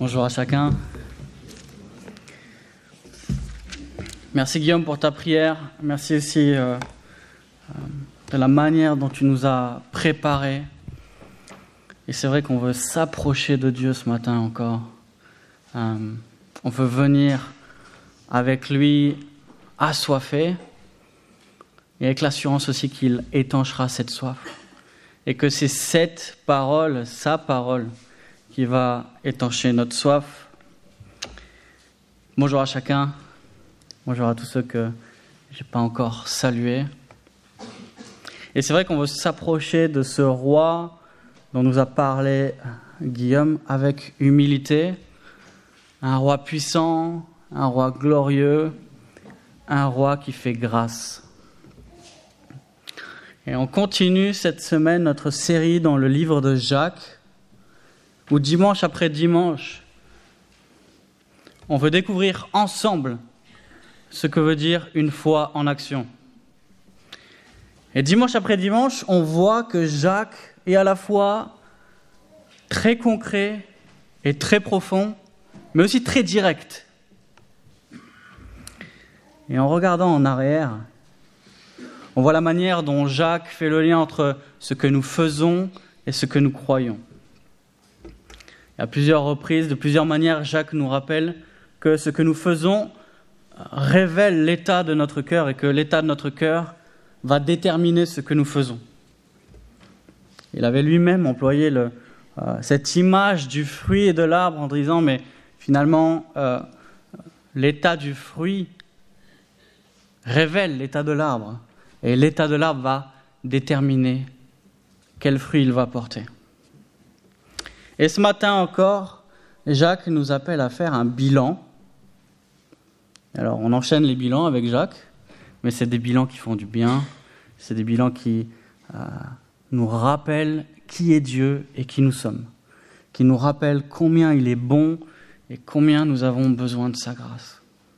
Bonjour à chacun. Merci Guillaume pour ta prière. Merci aussi de la manière dont tu nous as préparés. Et c'est vrai qu'on veut s'approcher de Dieu ce matin encore. On veut venir avec lui assoiffé et avec l'assurance aussi qu'il étanchera cette soif. Et que c'est cette parole, sa parole, qui va étancher notre soif. Bonjour à chacun. Bonjour à tous ceux que je n'ai pas encore salués. Et c'est vrai qu'on veut s'approcher de ce roi dont nous a parlé Guillaume avec humilité. Un roi puissant, un roi glorieux, un roi qui fait grâce. Et on continue cette semaine notre série dans le livre de Jacques, où dimanche après dimanche, on veut découvrir ensemble ce que veut dire une foi en action. Et dimanche après dimanche, on voit que Jacques est à la fois très concret et très profond, mais aussi très direct. Et en regardant en arrière, on voit la manière dont Jacques fait le lien entre ce que nous faisons et ce que nous croyons. À plusieurs reprises, de plusieurs manières, Jacques nous rappelle que ce que nous faisons révèle l'état de notre cœur et que l'état de notre cœur va déterminer ce que nous faisons. Il avait lui-même employé cette image du fruit et de l'arbre en disant, mais finalement, l'état du fruit révèle l'état de l'arbre et l'état de l'arbre va déterminer quel fruit il va porter. Et ce matin encore, Jacques nous appelle à faire un bilan. Alors, on enchaîne les bilans avec Jacques, mais c'est des bilans qui font du bien. C'est des bilans qui nous rappellent qui est Dieu et qui nous sommes. Qui nous rappellent combien il est bon et combien nous avons besoin de sa grâce.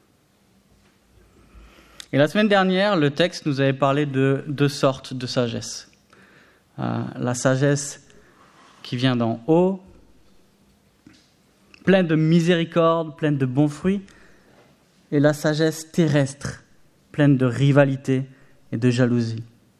Et la semaine dernière, le texte nous avait parlé de deux sortes de sagesse. La sagesse qui vient d'en haut, pleine de miséricorde, pleine de bons fruits, et la sagesse terrestre, pleine de rivalité et de jalousie.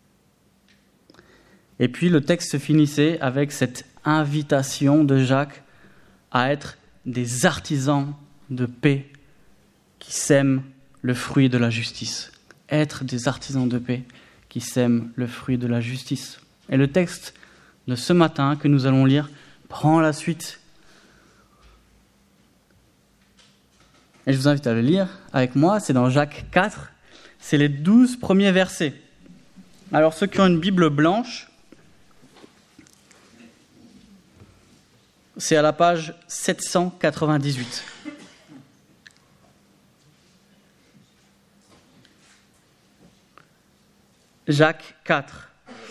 Et puis le texte se finissait avec cette invitation de Jacques à être des artisans de paix qui sèment le fruit de la justice. Être des artisans de paix qui sèment le fruit de la justice. Et le texte de ce matin que nous allons lire prend la suite. Et je vous invite à le lire avec moi, c'est dans Jacques 4, c'est les 12 premiers versets. Alors ceux qui ont une Bible blanche, c'est à la page 798. Jacques 4.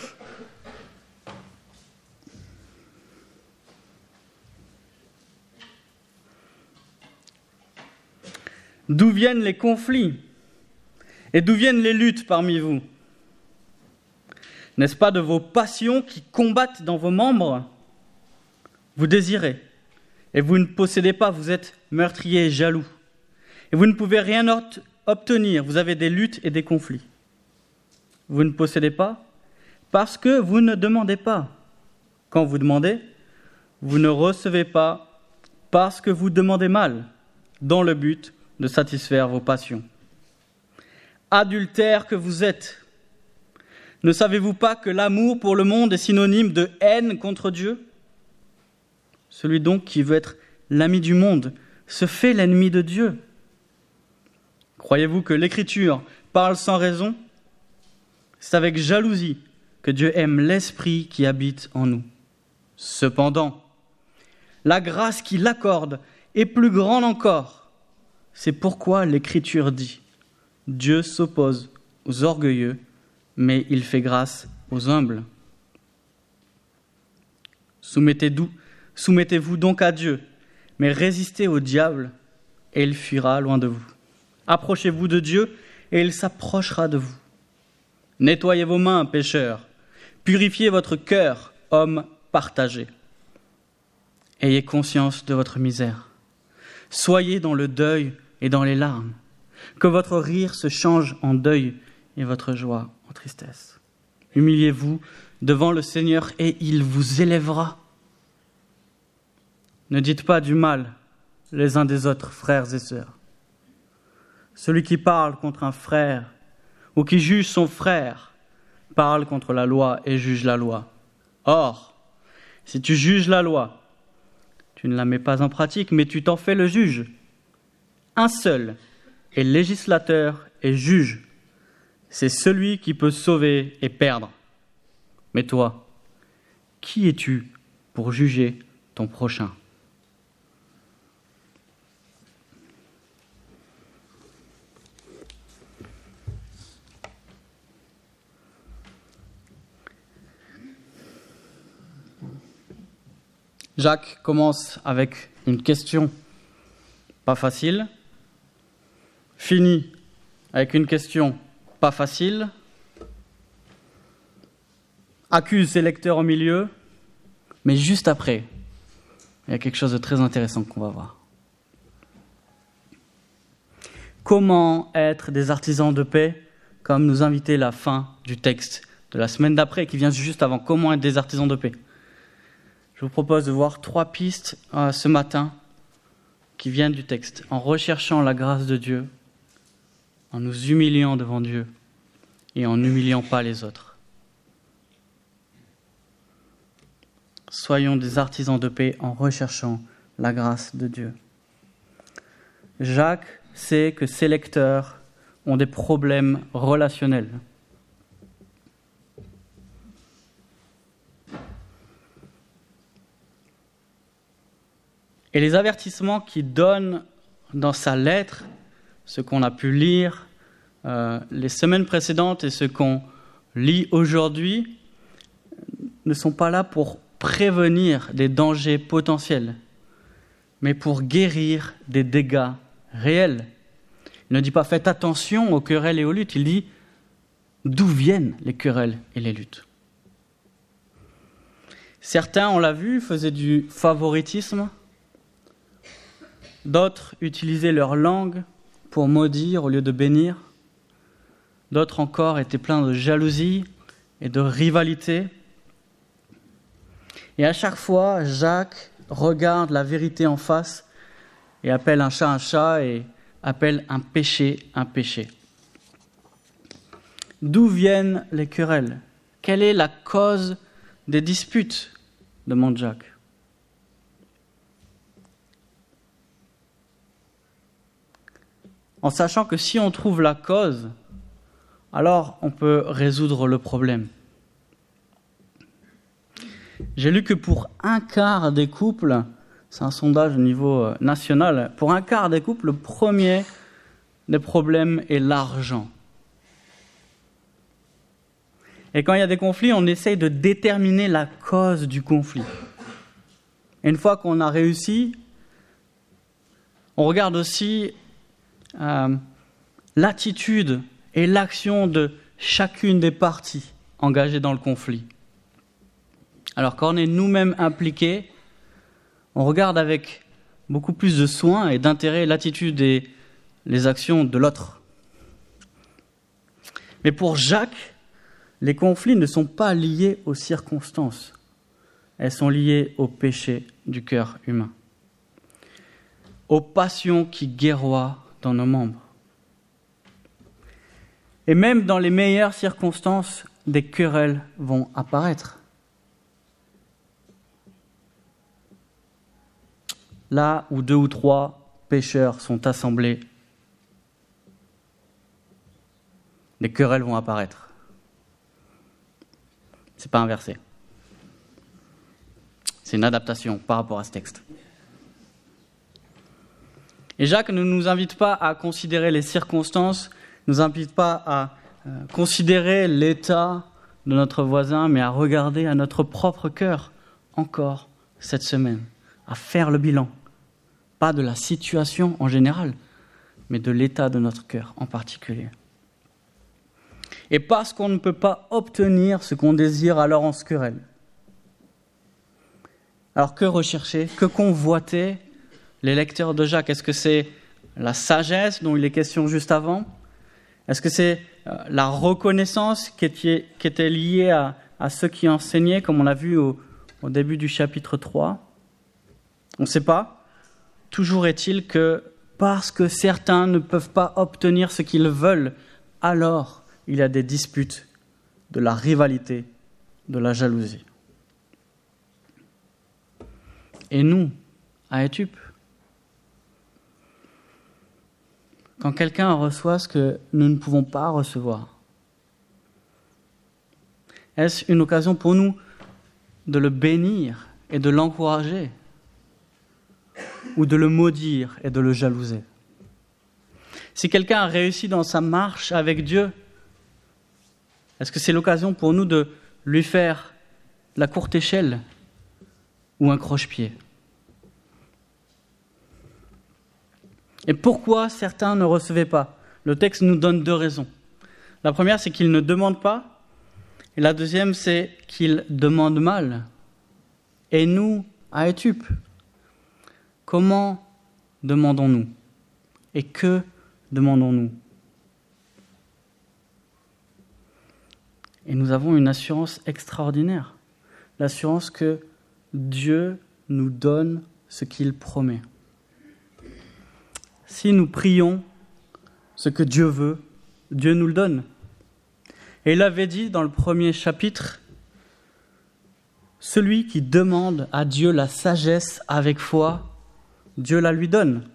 D'où viennent les conflits et d'où viennent les luttes parmi vous ? N'est-ce pas de vos passions qui combattent dans vos membres ? Vous désirez et vous ne possédez pas, vous êtes meurtriers et jaloux. Et vous ne pouvez rien obtenir, vous avez des luttes et des conflits. Vous ne possédez pas parce que vous ne demandez pas. Quand vous demandez, vous ne recevez pas parce que vous demandez mal, dans le but de satisfaire vos passions. Adultères que vous êtes, ne savez-vous pas que l'amour pour le monde est synonyme de haine contre Dieu ? Celui donc qui veut être l'ami du monde se fait l'ennemi de Dieu. Croyez-vous que l'Écriture parle sans raison ? C'est avec jalousie que Dieu aime l'Esprit qui habite en nous. Cependant, la grâce qu'il accorde est plus grande encore. C'est pourquoi l'Écriture dit « Dieu s'oppose aux orgueilleux, mais il fait grâce aux humbles. » Soumettez-vous donc à Dieu, mais résistez au diable, et il fuira loin de vous. Approchez-vous de Dieu, et il s'approchera de vous. Nettoyez vos mains, pécheurs. Purifiez votre cœur, hommes partagés. Ayez conscience de votre misère. Soyez dans le deuil et dans les larmes. Que votre rire se change en deuil et votre joie en tristesse. Humiliez-vous devant le Seigneur et il vous élèvera. Ne dites pas du mal les uns des autres, frères et sœurs. Celui qui parle contre un frère ou qui juge son frère parle contre la loi et juge la loi. Or, si tu juges la loi, tu ne la mets pas en pratique, mais tu t'en fais le juge. Un seul est législateur et juge. C'est celui qui peut sauver et perdre. Mais toi, qui es-tu pour juger ton prochain ? Jacques commence avec une question pas facile, finit avec une question pas facile, accuse ses lecteurs au milieu, mais juste après, il y a quelque chose de très intéressant qu'on va voir. Comment être des artisans de paix, comme nous invitait la fin du texte de la semaine d'après, qui vient juste avant. Comment être des artisans de paix ? Je vous propose de voir 3 pistes ce matin qui viennent du texte. En recherchant la grâce de Dieu, en nous humiliant devant Dieu et en n'humiliant pas les autres. Soyons des artisans de paix en recherchant la grâce de Dieu. Jacques sait que ses lecteurs ont des problèmes relationnels. Et les avertissements qu'il donne dans sa lettre, ce qu'on a pu lire les semaines précédentes et ce qu'on lit aujourd'hui, ne sont pas là pour prévenir des dangers potentiels, mais pour guérir des dégâts réels. Il ne dit pas « faites attention aux querelles et aux luttes », il dit « d'où viennent les querelles et les luttes ». Certains, on l'a vu, faisaient du favoritisme. D'autres utilisaient leur langue pour maudire au lieu de bénir. D'autres encore étaient pleins de jalousie et de rivalité. Et à chaque fois, Jacques regarde la vérité en face et appelle un chat et appelle un péché un péché. D'où viennent les querelles ? Quelle est la cause des disputes ? Demande Jacques. En sachant que si on trouve la cause, alors on peut résoudre le problème. J'ai lu que pour un quart des couples, c'est un sondage au niveau national, pour un quart des couples, le premier des problèmes est l'argent. Et quand il y a des conflits, on essaye de déterminer la cause du conflit. Et une fois qu'on a réussi, on regarde aussi l'attitude et l'action de chacune des parties engagées dans le conflit. Alors quand on est nous-mêmes impliqués, on regarde avec beaucoup plus de soin et d'intérêt l'attitude et les actions de l'autre. Mais pour Jacques, les conflits ne sont pas liés aux circonstances. Elles sont liées au péché du cœur humain, aux passions qui guerroient dans nos membres. Et même dans les meilleures circonstances, des querelles vont apparaître. Là où 2 ou 3 pécheurs sont assemblés, des querelles vont apparaître. C'est pas inversé. C'est une adaptation par rapport à ce texte. Et Jacques ne nous invite pas à considérer les circonstances, ne nous invite pas à considérer l'état de notre voisin, mais à regarder à notre propre cœur encore cette semaine, à faire le bilan, pas de la situation en général, mais de l'état de notre cœur en particulier. Et parce qu'on ne peut pas obtenir ce qu'on désire, alors on se querelle. Alors que rechercher, que convoiter ? les lecteurs de Jacques? Est-ce que c'est la sagesse dont il est question juste avant? Est-ce que c'est la reconnaissance qui était liée à ceux qui enseignaient, comme on l'a vu au début du chapitre 3? On ne sait pas. Toujours est-il que parce que certains ne peuvent pas obtenir ce qu'ils veulent, alors il y a des disputes, de la rivalité, de la jalousie. Et nous, à Étup, quand quelqu'un reçoit ce que nous ne pouvons pas recevoir, est-ce une occasion pour nous de le bénir et de l'encourager, ou de le maudire et de le jalouser? Si quelqu'un a réussi dans sa marche avec Dieu, est-ce que c'est l'occasion pour nous de lui faire la courte échelle ou un croche-pied? Et pourquoi certains ne recevaient pas? Le texte nous donne 2 raisons. La première, c'est qu'ils ne demandent pas. Et la deuxième, c'est qu'ils demandent mal. Et nous, à Étup, comment demandons-nous? Et que demandons-nous? Et nous avons une assurance extraordinaire. L'assurance que Dieu nous donne ce qu'il promet. Si nous prions ce que Dieu veut, Dieu nous le donne. Et il avait dit dans le premier chapitre, celui qui demande à Dieu la sagesse avec foi, Dieu la lui donne.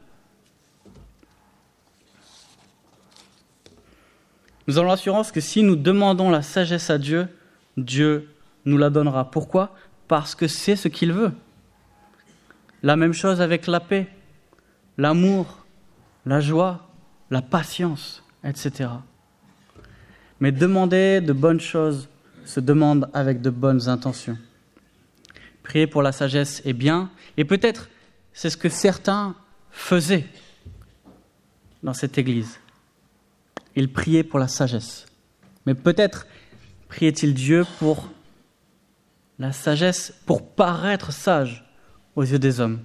Nous avons l'assurance que si nous demandons la sagesse à Dieu, Dieu nous la donnera. Pourquoi? Parce que c'est ce qu'il veut. La même chose avec la paix, l'amour, la joie, la patience, etc. Mais demander de bonnes choses se demande avec de bonnes intentions. Prier pour la sagesse est bien, et peut-être c'est ce que certains faisaient dans cette église. Ils priaient pour la sagesse. Mais peut-être priait-il Dieu pour la sagesse, pour paraître sage aux yeux des hommes.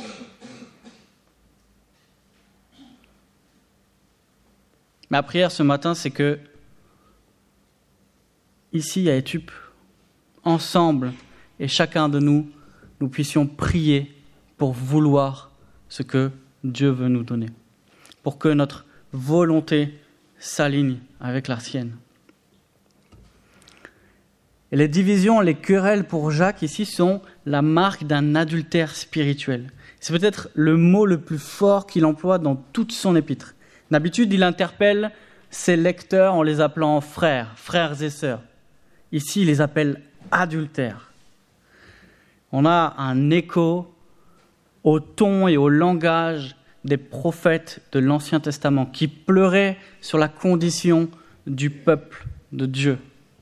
Ma prière ce matin, c'est que, ici à Étup, ensemble, et chacun de nous, nous puissions prier pour vouloir ce que Dieu veut nous donner, pour que notre volonté s'aligne avec la sienne. Et les divisions, les querelles pour Jacques ici sont la marque d'un adultère spirituel. C'est peut-être le mot le plus fort qu'il emploie dans toute son épître. D'habitude, il interpelle ses lecteurs en les appelant frères et sœurs. Ici, il les appelle adultères. On a un écho au ton et au langage des prophètes de l'Ancien Testament qui pleuraient sur la condition du peuple de Dieu.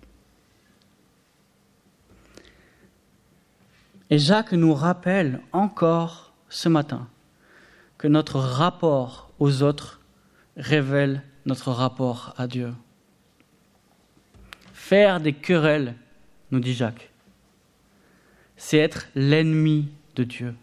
Et Jacques nous rappelle encore ce matin que notre rapport aux autres révèle notre rapport à Dieu. Faire des querelles, nous dit Jacques, c'est être l'ennemi de Dieu.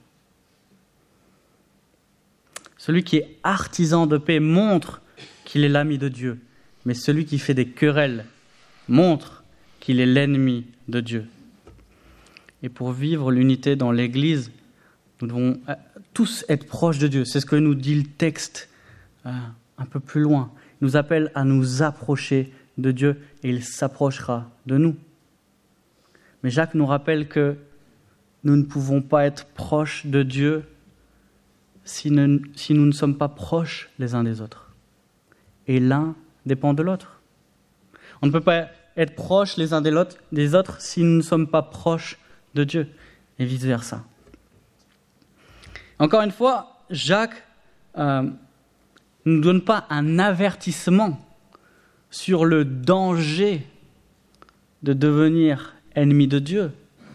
Celui qui est artisan de paix montre qu'il est l'ami de Dieu, mais celui qui fait des querelles montre qu'il est l'ennemi de Dieu. Et pour vivre l'unité dans l'Église, nous devons tous être proches de Dieu. C'est ce que nous dit le texte un peu plus loin. Il nous appelle à nous approcher de Dieu et il s'approchera de nous. Mais Jacques nous rappelle que nous ne pouvons pas être proches de Dieu si nous ne sommes pas proches les uns des autres. Et l'un dépend de l'autre. On ne peut pas être proches les uns des autres si nous ne sommes pas proches de Dieu, et vice-versa. Encore une fois, Jacques ne nous donne pas un avertissement sur le danger de devenir ennemi de Dieu,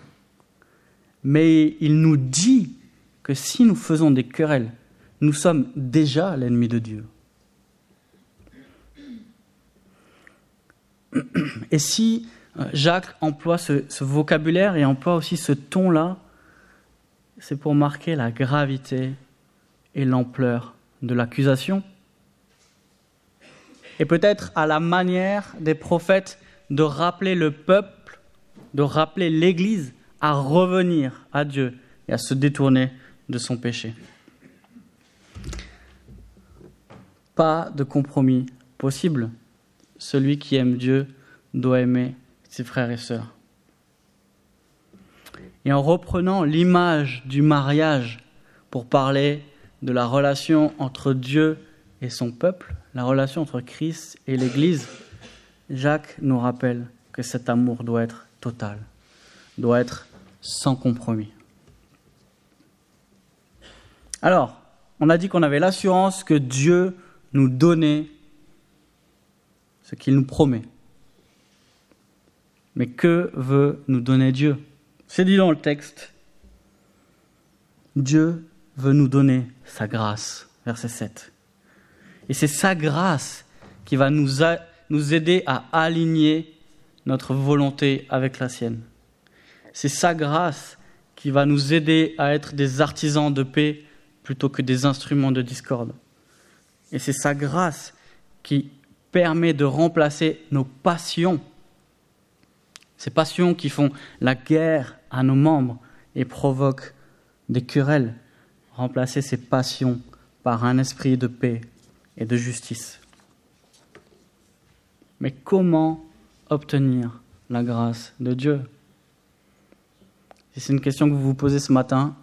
mais il nous dit que si nous faisons des querelles, nous sommes déjà l'ennemi de Dieu. Et si Jacques emploie ce vocabulaire et emploie aussi ce ton-là, c'est pour marquer la gravité et l'ampleur de l'accusation. Et peut-être à la manière des prophètes de rappeler le peuple, de rappeler l'Église à revenir à Dieu et à se détourner de son péché. Pas de compromis possible. Celui qui aime Dieu doit aimer ses frères et sœurs. Et en reprenant l'image du mariage pour parler de la relation entre Dieu et son peuple, la relation entre Christ et l'Église, Jacques nous rappelle que cet amour doit être total, doit être sans compromis. Alors, on a dit qu'on avait l'assurance que Dieu nous donnait ce qu'il nous promet. Mais que veut nous donner Dieu ? C'est dit dans le texte. Dieu veut nous donner sa grâce, verset 7. Et c'est sa grâce qui va nous aider à aligner notre volonté avec la sienne. C'est sa grâce qui va nous aider à être des artisans de paix plutôt que des instruments de discorde. Et c'est sa grâce qui permet de remplacer nos passions, ces passions qui font la guerre à nos membres et provoquent des querelles, remplacer ces passions par un esprit de paix et de justice. Mais comment obtenir la grâce de Dieu ? Si c'est une question que vous vous posez ce matin,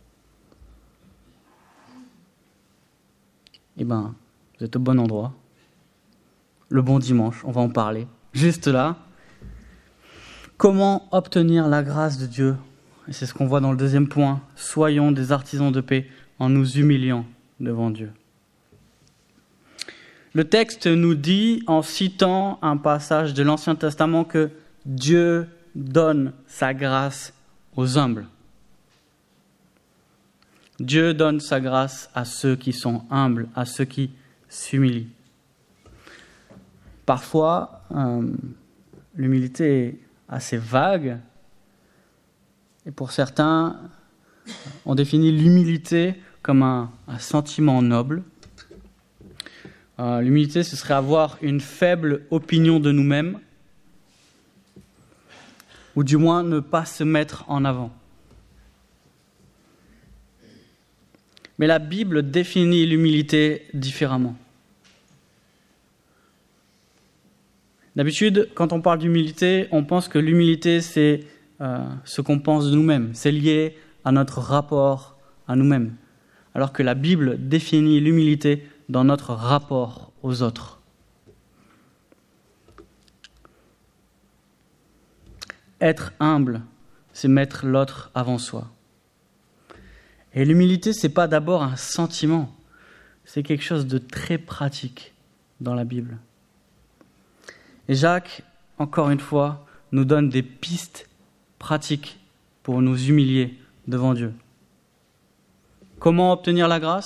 vous êtes au bon endroit. Le bon dimanche, on va en parler. Juste là, comment obtenir la grâce de Dieu ? Et c'est ce qu'on voit dans le deuxième point. Soyons des artisans de paix en nous humiliant devant Dieu. Le texte nous dit, en citant un passage de l'Ancien Testament, que Dieu donne sa grâce aux humbles. Dieu donne sa grâce à ceux qui sont humbles, à ceux qui s'humilient. Parfois, l'humilité est assez vague. Et pour certains, on définit l'humilité comme un sentiment noble. L'humilité, ce serait avoir une faible opinion de nous-mêmes, ou du moins ne pas se mettre en avant. Mais la Bible définit l'humilité différemment. D'habitude, quand on parle d'humilité, on pense que l'humilité, c'est ce qu'on pense de nous-mêmes. C'est lié à notre rapport à nous-mêmes. Alors que la Bible définit l'humilité dans notre rapport aux autres. Être humble, c'est mettre l'autre avant soi. Et l'humilité, ce n'est pas d'abord un sentiment, c'est quelque chose de très pratique dans la Bible. Et Jacques, encore une fois, nous donne des pistes pratiques pour nous humilier devant Dieu. Comment obtenir la grâce ?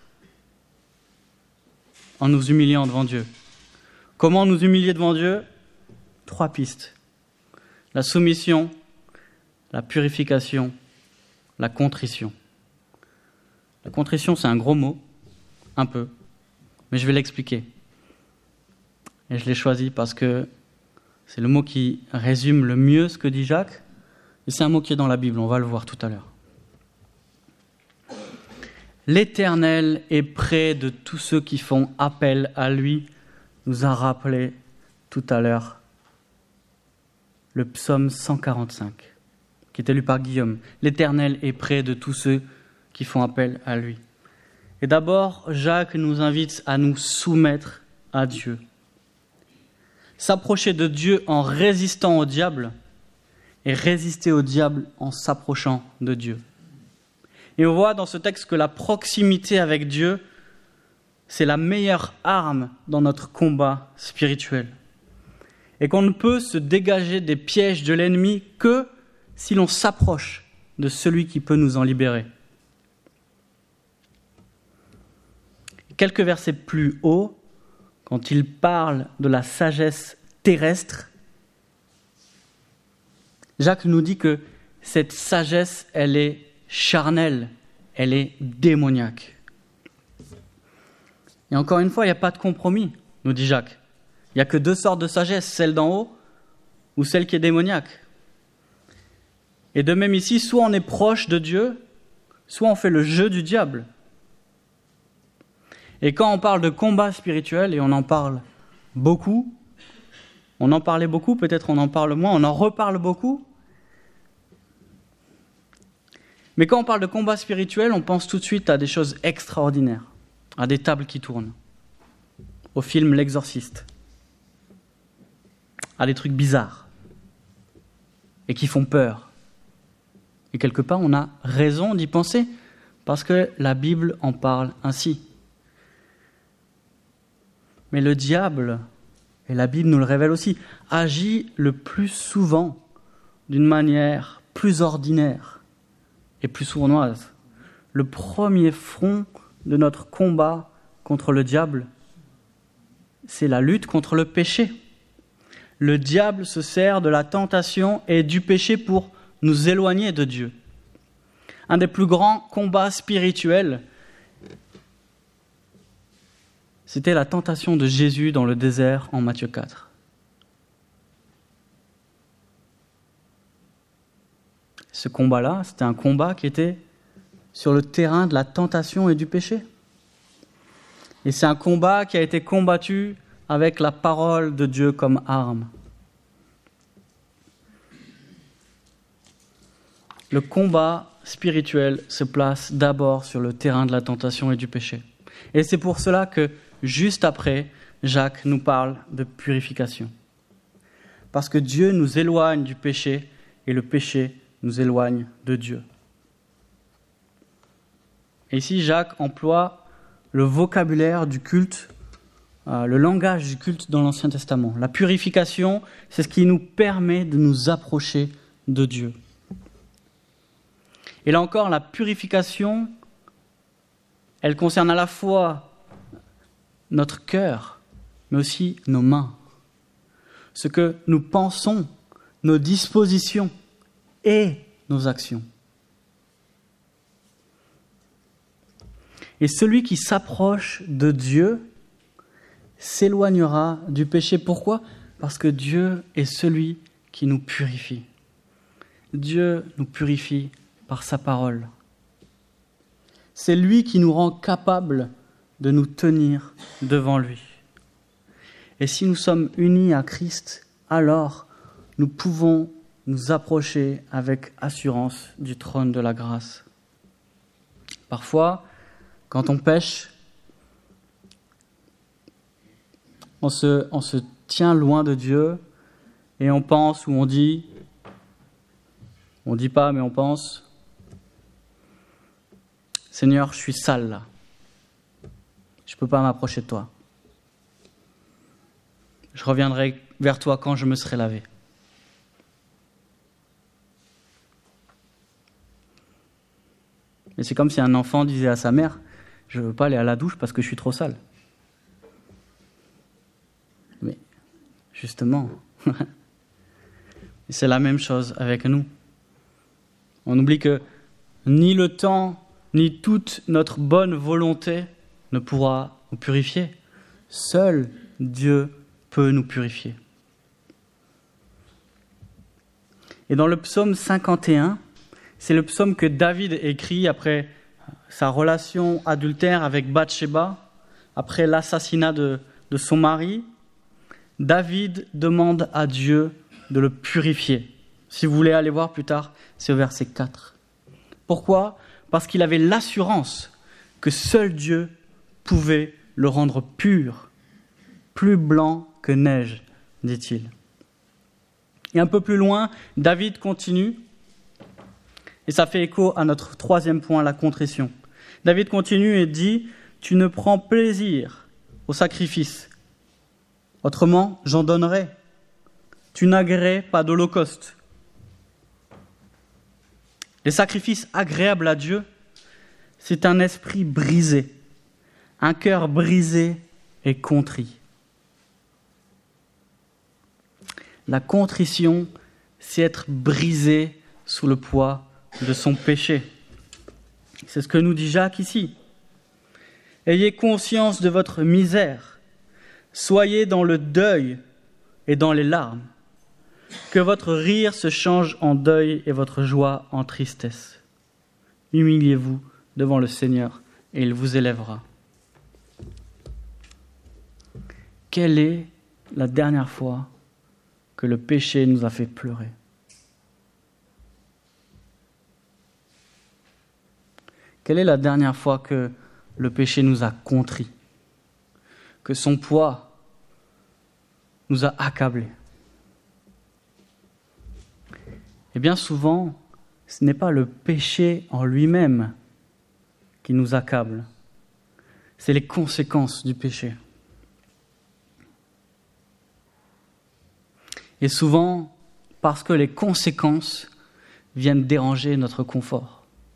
En nous humiliant devant Dieu. Comment nous humilier devant Dieu ? 3 pistes. La soumission, la purification, la contrition. La contrition, c'est un gros mot, un peu, mais je vais l'expliquer. Et je l'ai choisi parce que c'est le mot qui résume le mieux ce que dit Jacques, et c'est un mot qui est dans la Bible, on va le voir tout à l'heure. L'Éternel est près de tous ceux qui font appel à lui, nous a rappelé tout à l'heure le psaume 145, qui était lu par Guillaume. L'Éternel est près de tous ceux qui font appel à lui. Et d'abord, Jacques nous invite à nous soumettre à Dieu. S'approcher de Dieu en résistant au diable et résister au diable en s'approchant de Dieu. Et on voit dans ce texte que la proximité avec Dieu, c'est la meilleure arme dans notre combat spirituel. Et qu'on ne peut se dégager des pièges de l'ennemi que si l'on s'approche de celui qui peut nous en libérer. Quelques versets plus haut, quand il parle de la sagesse terrestre, Jacques nous dit que cette sagesse, elle est charnelle, elle est démoniaque. Et encore une fois, il n'y a pas de compromis, nous dit Jacques. Il n'y a que deux sortes de sagesse, celle d'en haut ou celle qui est démoniaque. Et de même ici, soit on est proche de Dieu, soit on fait le jeu du diable. Et quand on parle de combat spirituel, et on en parle beaucoup, on en parlait beaucoup, peut-être on en parle moins, on en reparle beaucoup. Mais quand on parle de combat spirituel, on pense tout de suite à des choses extraordinaires, à des tables qui tournent, au film L'Exorciste, à des trucs bizarres et qui font peur. Et quelque part, on a raison d'y penser, parce que la Bible en parle ainsi. Mais le diable, et la Bible nous le révèle aussi, agit le plus souvent d'une manière plus ordinaire et plus sournoise. Le premier front de notre combat contre le diable, c'est la lutte contre le péché. Le diable se sert de la tentation et du péché pour nous éloigner de Dieu. Un des plus grands combats spirituels, c'était la tentation de Jésus dans le désert en Matthieu 4. Ce combat-là, c'était un combat qui était sur le terrain de la tentation et du péché. Et c'est un combat qui a été combattu avec la parole de Dieu comme arme. Le combat spirituel se place d'abord sur le terrain de la tentation et du péché. Et c'est pour cela que, juste après, Jacques nous parle de purification. Parce que Dieu nous éloigne du péché et le péché nous éloigne de Dieu. Et ici, Jacques emploie le vocabulaire du culte, le langage du culte dans l'Ancien Testament. La purification, c'est ce qui nous permet de nous approcher de Dieu. Et là encore, la purification, elle concerne à la fois notre cœur, mais aussi nos mains. Ce que nous pensons, nos dispositions et nos actions. Et celui qui s'approche de Dieu s'éloignera du péché. Pourquoi ? Parce que Dieu est celui qui nous purifie. Dieu nous purifie par sa parole. C'est lui qui nous rend capables de nous tenir devant lui. Et si nous sommes unis à Christ, alors nous pouvons nous approcher avec assurance du trône de la grâce. Parfois, quand on pêche, on se tient loin de Dieu et on pense ou on dit pas mais on pense, Seigneur, je suis sale là, je ne peux pas m'approcher de toi. Je reviendrai vers toi quand je me serai lavé. Et c'est comme si un enfant disait à sa mère, je ne veux pas aller à la douche parce que je suis trop sale. Mais justement, c'est la même chose avec nous. On oublie que ni le temps, ni toute notre bonne volonté ne pourra nous purifier. Seul Dieu peut nous purifier. Et dans le psaume 51, c'est le psaume que David écrit après sa relation adultère avec Bathsheba, après l'assassinat de son mari. David demande à Dieu de le purifier. Si vous voulez aller voir plus tard, c'est au verset 4. Pourquoi ? Parce qu'il avait l'assurance que seul Dieu pouvait le rendre pur, plus blanc que neige, dit-il. Et un peu plus loin, David continue, et ça fait écho à notre troisième point, la contrition. David continue et dit « Tu ne prends plaisir au sacrifice. Autrement, j'en donnerai. Tu n'agrées pas d'holocauste. » Les sacrifices agréables à Dieu, c'est un esprit brisé, un cœur brisé et contrit. La contrition, c'est être brisé sous le poids de son péché. C'est ce que nous dit Jacques ici. Ayez conscience de votre misère. Soyez dans le deuil et dans les larmes. Que votre rire se change en deuil et votre joie en tristesse. Humiliez-vous devant le Seigneur et il vous élèvera. Quelle est la dernière fois que le péché nous a fait pleurer? Quelle est la dernière fois que le péché nous a contrit, que son poids nous a accablés? Et bien souvent, ce n'est pas le péché en lui-même qui nous accable, c'est les conséquences du péché. Et souvent, parce que les conséquences viennent déranger notre confort.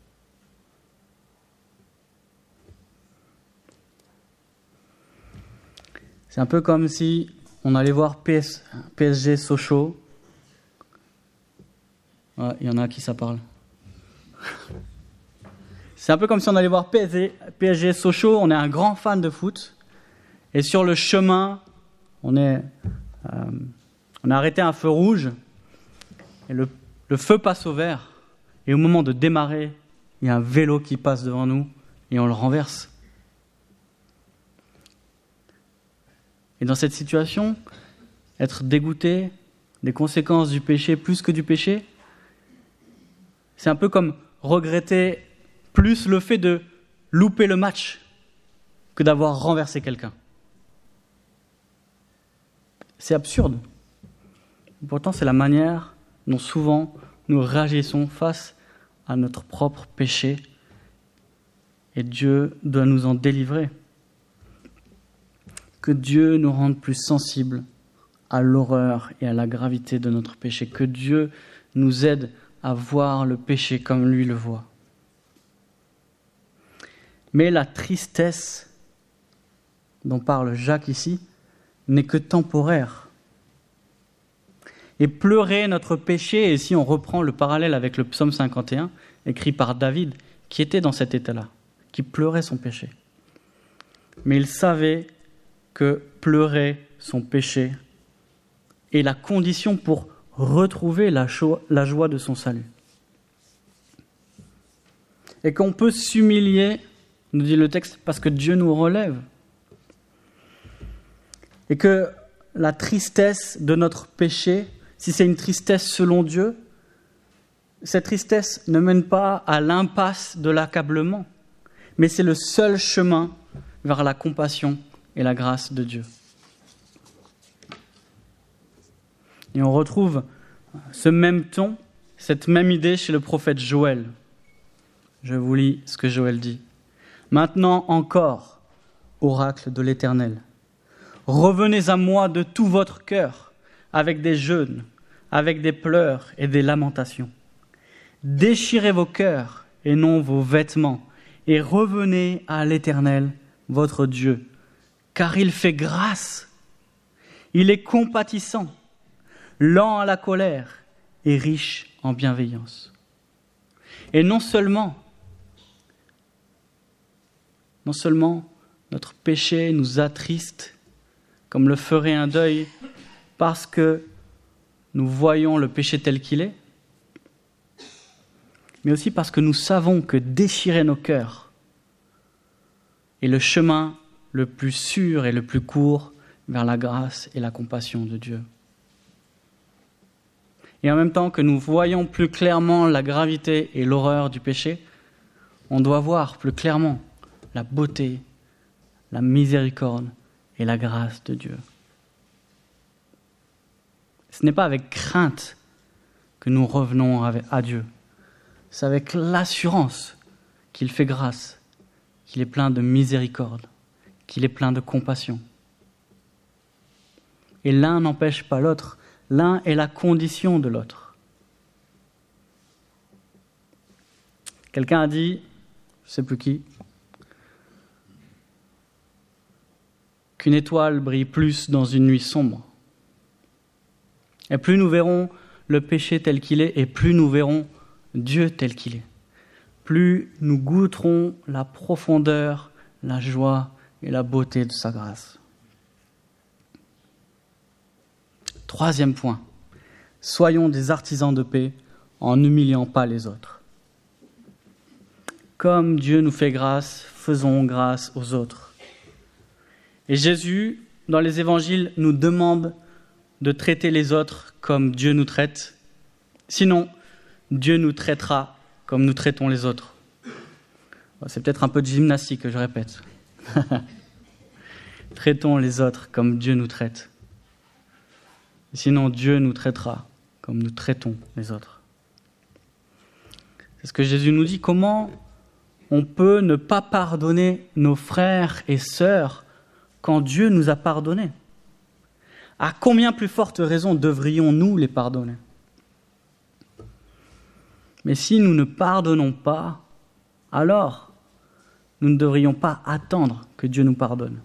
C'est un peu comme si on allait voir PSG Sochaux. Ouais, il y en a qui ça parle. C'est un peu comme si on allait voir PSG Sochaux, on est un grand fan de foot, et sur le chemin, on est arrêté à un feu rouge, et le feu passe au vert, et au moment de démarrer, il y a un vélo qui passe devant nous, et on le renverse. Et dans cette situation, être dégoûté des conséquences du péché plus que du péché, c'est un peu comme regretter plus le fait de louper le match que d'avoir renversé quelqu'un. C'est absurde. Pourtant, c'est la manière dont souvent nous réagissons face à notre propre péché. Et Dieu doit nous en délivrer. Que Dieu nous rende plus sensibles à l'horreur et à la gravité de notre péché. Que Dieu nous aide à voir le péché comme lui le voit. Mais la tristesse dont parle Jacques ici n'est que temporaire. Et pleurer notre péché, et si on reprend le parallèle avec le psaume 51, écrit par David, qui était dans cet état-là, qui pleurait son péché. Mais il savait que pleurer son péché est la condition pour retrouver la joie de son salut. Et qu'on peut s'humilier, nous dit le texte, parce que Dieu nous relève. Et que la tristesse de notre péché, si c'est une tristesse selon Dieu, cette tristesse ne mène pas à l'impasse de l'accablement, mais c'est le seul chemin vers la compassion et la grâce de Dieu. Et on retrouve ce même ton, cette même idée chez le prophète Joël. Je vous lis ce que Joël dit. « Maintenant encore, oracle de l'Éternel, revenez à moi de tout votre cœur, avec des jeûnes, avec des pleurs et des lamentations. Déchirez vos cœurs et non vos vêtements, et revenez à l'Éternel, votre Dieu, car il fait grâce, il est compatissant, lent à la colère et riche en bienveillance. Et non seulement notre péché nous attriste, comme le ferait un deuil, parce que nous voyons le péché tel qu'il est, mais aussi parce que nous savons que déchirer nos cœurs est le chemin le plus sûr et le plus court vers la grâce et la compassion de Dieu. Et en même temps que nous voyons plus clairement la gravité et l'horreur du péché, on doit voir plus clairement la beauté, la miséricorde et la grâce de Dieu. Ce n'est pas avec crainte que nous revenons à Dieu. C'est avec l'assurance qu'il fait grâce, qu'il est plein de miséricorde, qu'il est plein de compassion. Et l'un n'empêche pas l'autre, l'un est la condition de l'autre. Quelqu'un a dit, je ne sais plus qui, qu'une étoile brille plus dans une nuit sombre. Et plus nous verrons le péché tel qu'il est, et plus nous verrons Dieu tel qu'il est. Plus nous goûterons la profondeur, la joie et la beauté de sa grâce. Troisième point, soyons des artisans de paix en n'humiliant pas les autres. Comme Dieu nous fait grâce, faisons grâce aux autres. Et Jésus, dans les évangiles, nous demande de traiter les autres comme Dieu nous traite. Sinon, Dieu nous traitera comme nous traitons les autres. C'est peut-être un peu de gymnastique que je répète. Traitons les autres comme Dieu nous traite. Sinon, Dieu nous traitera comme nous traitons les autres. C'est ce que Jésus nous dit. Comment on peut ne pas pardonner nos frères et sœurs quand Dieu nous a pardonnés? À combien plus forte raison devrions-nous les pardonner? Mais si nous ne pardonnons pas, alors nous ne devrions pas attendre que Dieu nous pardonne.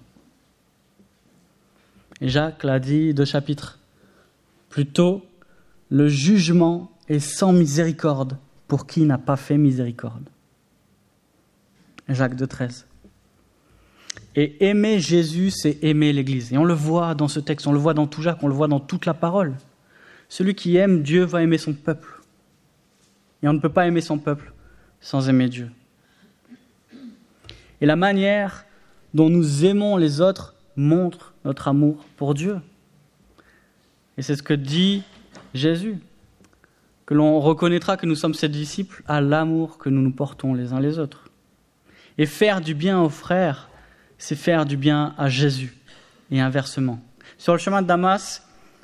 Et Jacques l'a dit 2 chapitres plus tôt, le jugement est sans miséricorde pour qui n'a pas fait miséricorde. Jacques 2,13. Et aimer Jésus, c'est aimer l'Église. Et on le voit dans ce texte, on le voit dans tout Jacques, on le voit dans toute la parole. Celui qui aime Dieu va aimer son peuple. Et on ne peut pas aimer son peuple sans aimer Dieu. Et la manière dont nous aimons les autres montre notre amour pour Dieu. Et c'est ce que dit Jésus, que l'on reconnaîtra que nous sommes ses disciples à l'amour que nous nous portons les uns les autres. Et faire du bien aux frères, c'est faire du bien à Jésus, et inversement. Sur le chemin de Damas,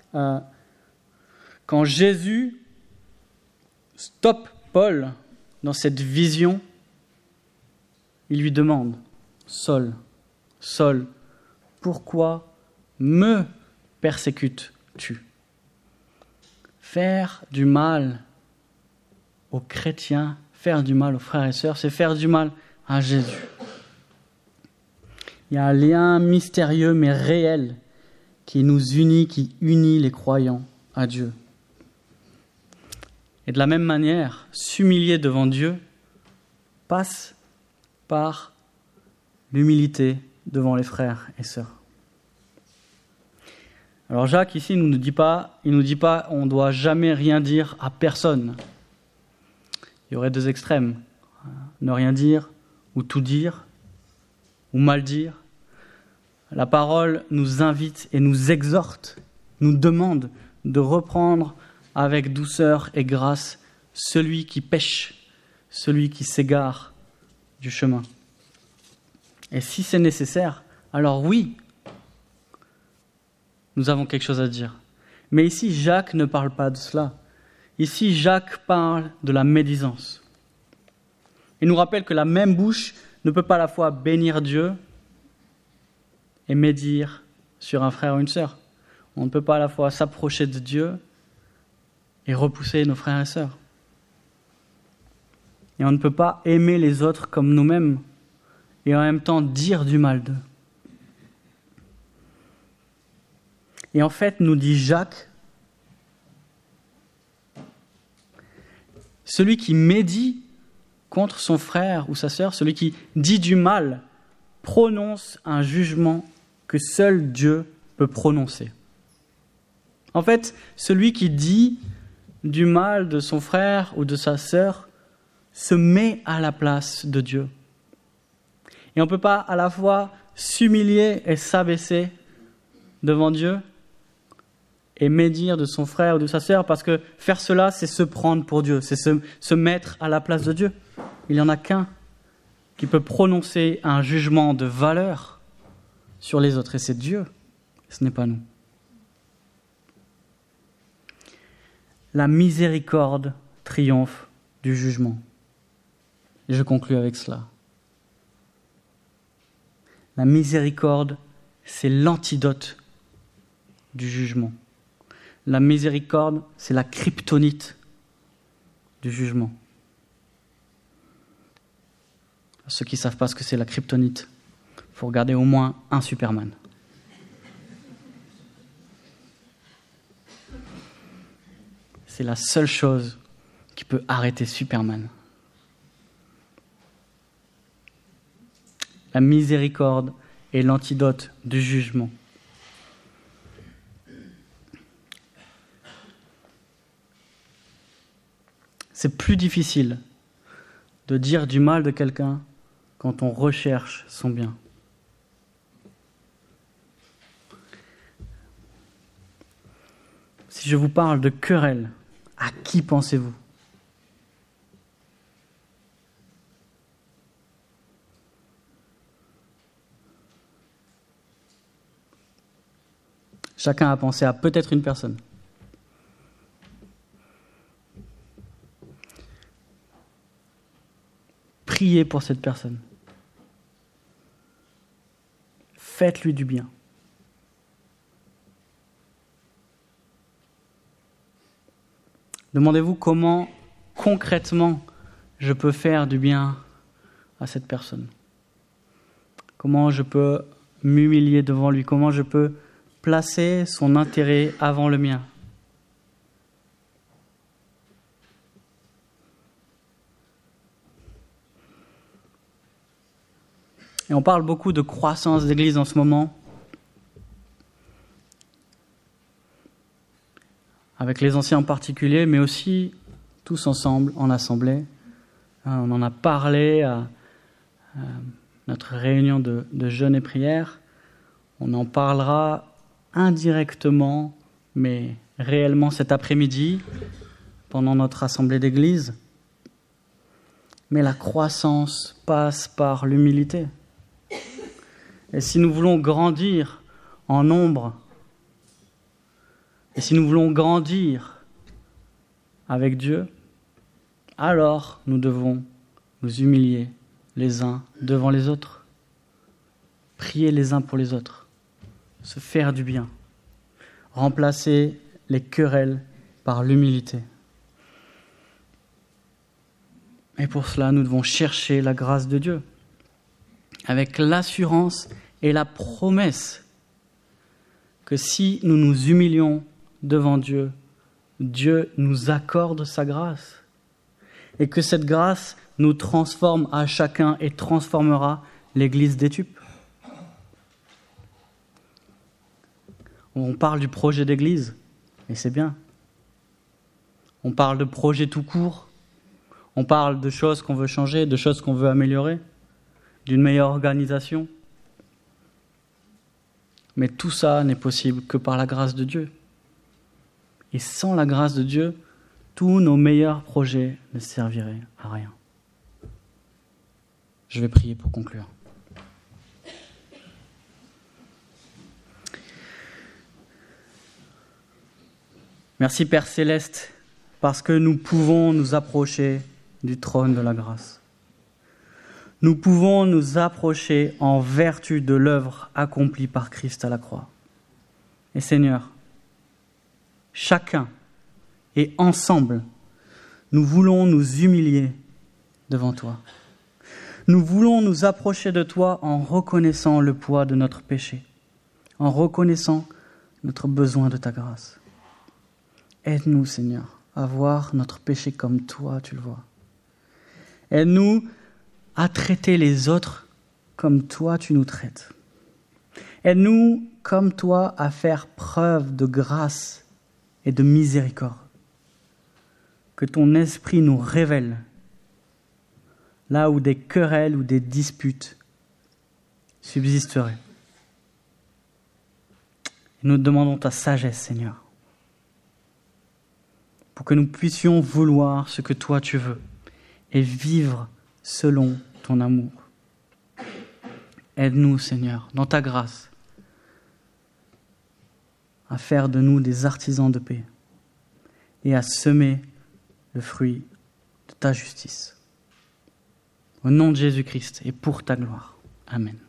quand Jésus stoppe Paul dans cette vision, il lui demande, Saul, Saul, pourquoi me persécutes-tu? Faire du mal aux chrétiens, faire du mal aux frères et sœurs, c'est faire du mal à Jésus. Il y a un lien mystérieux mais réel qui nous unit, qui unit les croyants à Dieu. Et de la même manière, s'humilier devant Dieu passe par l'humilité devant les frères et sœurs. Alors Jacques ici il nous dit pas on ne doit jamais rien dire à personne. Il y aurait deux extrêmes, ne rien dire ou tout dire ou mal dire. La parole nous invite et nous exhorte, nous demande de reprendre avec douceur et grâce celui qui pêche, celui qui s'égare du chemin. Et si c'est nécessaire, alors oui, nous avons quelque chose à dire. Mais ici, Jacques ne parle pas de cela. Ici, Jacques parle de la médisance. Il nous rappelle que la même bouche ne peut pas à la fois bénir Dieu et médire sur un frère ou une sœur. On ne peut pas à la fois s'approcher de Dieu et repousser nos frères et sœurs. Et on ne peut pas aimer les autres comme nous-mêmes et en même temps dire du mal d'eux. Et en fait, nous dit Jacques, celui qui médit contre son frère ou sa sœur, celui qui dit du mal, prononce un jugement que seul Dieu peut prononcer. En fait, celui qui dit du mal de son frère ou de sa sœur se met à la place de Dieu. Et on ne peut pas à la fois s'humilier et s'abaisser devant Dieu et médire de son frère ou de sa sœur, parce que faire cela, c'est se prendre pour Dieu, c'est se mettre à la place de Dieu. Il n'y en a qu'un qui peut prononcer un jugement de valeur sur les autres, et c'est Dieu, ce n'est pas nous. La miséricorde triomphe du jugement. Et je conclus avec cela. La miséricorde, c'est l'antidote du jugement. La miséricorde, c'est la kryptonite du jugement. Ceux qui ne savent pas ce que c'est la kryptonite, il faut regarder au moins un Superman. C'est la seule chose qui peut arrêter Superman. la miséricorde est l'antidote du jugement. C'est plus difficile de dire du mal de quelqu'un quand on recherche son bien. Si je vous parle de querelle, à qui pensez-vous ? Chacun a pensé à peut-être une personne. Priez pour cette personne. Faites-lui du bien. Demandez-vous comment concrètement je peux faire du bien à cette personne. Comment je peux m'humilier devant lui. Comment je peux placer son intérêt avant le mien. Et on parle beaucoup de croissance d'église en ce moment, avec les anciens en particulier, mais aussi tous ensemble en assemblée. On en a parlé à notre réunion de jeûne et prière. On en parlera indirectement, mais réellement cet après-midi, pendant notre assemblée d'église. Mais la croissance passe par l'humilité. Et si nous voulons grandir en nombre, et si nous voulons grandir avec Dieu, alors nous devons nous humilier les uns devant les autres, prier les uns pour les autres, se faire du bien, remplacer les querelles par l'humilité. Et pour cela, nous devons chercher la grâce de Dieu, avec l'assurance et la promesse que si nous nous humilions devant Dieu, Dieu nous accorde sa grâce. Et que cette grâce nous transforme à chacun et transformera l'Église d'Étupe. On parle du projet d'église, et c'est bien. On parle de projet tout court. On parle de choses qu'on veut changer, de choses qu'on veut améliorer, d'une meilleure organisation. Mais tout ça n'est possible que par la grâce de Dieu. Et sans la grâce de Dieu, tous nos meilleurs projets ne serviraient à rien. Je vais prier pour conclure. Merci Père Céleste, parce que nous pouvons nous approcher du trône de la grâce. Nous pouvons nous approcher en vertu de l'œuvre accomplie par Christ à la croix. Et Seigneur, chacun et ensemble, nous voulons nous humilier devant toi. Nous voulons nous approcher de toi en reconnaissant le poids de notre péché, en reconnaissant notre besoin de ta grâce. Aide-nous, Seigneur, à voir notre péché comme toi, tu le vois. Aide-nous à traiter les autres comme toi, tu nous traites. Aide-nous, comme toi, à faire preuve de grâce et de miséricorde. Que ton esprit nous révèle là où des querelles ou des disputes subsisteraient. Et nous te demandons ta sagesse, Seigneur, pour que nous puissions vouloir ce que toi tu veux et vivre selon ton amour. Aide-nous, Seigneur, dans ta grâce, à faire de nous des artisans de paix et à semer le fruit de ta justice. Au nom de Jésus-Christ et pour ta gloire. Amen.